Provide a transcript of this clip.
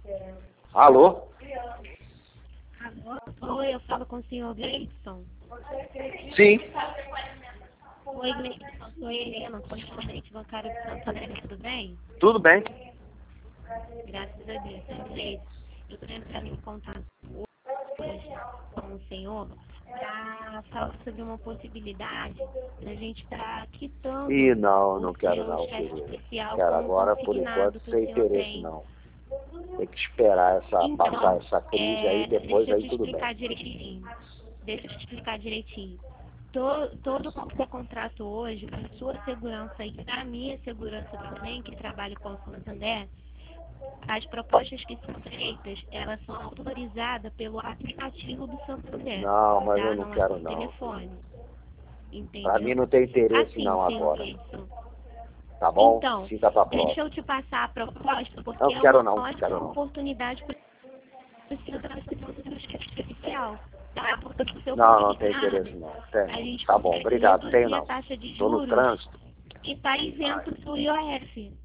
Alô? Oi, eu falo com o senhor Gleidson. Sim. Oi, Gleidson, sou Helena, correspondente bancário de Santo André, tudo bem? Tudo bem? Graças a Deus, Gleidson. Eu estou entrando em contato hoje com o senhor para falar sobre uma possibilidade da gente estar quitando Não o quero seu não, cheque querido. especial Quero como agora, por consignado enquanto, que o sem senhor interesse tem. não. Tem que esperar passar Então, essa crise aí, depois deixa eu aí te tudo bem. explicar direitinho. Deixa eu te explicar direitinho. Todo qualquer contrato hoje, para sua segurança e para a minha segurança também, que trabalho com o Santander, as propostas que são feitas, elas são autorizadas pelo aplicativo do Santander, Não, mas tá? eu não Não é quero por não. telefone, Pra mim entendeu? não tem interesse Assim, não senhor agora. Gleison. Tá bom? Então, Fica pra deixa próxima. eu te passar a proposta, porque Não é quero uma não, ótima quero não. oportunidade para você transferir o cheque especial, tá? Porque se o seu Não tem consignado, interesse não. a gente Tá bom, consegue obrigado. Tenho reduzir a não. taxa de Tô no juros trânsito. e está isento do IOF.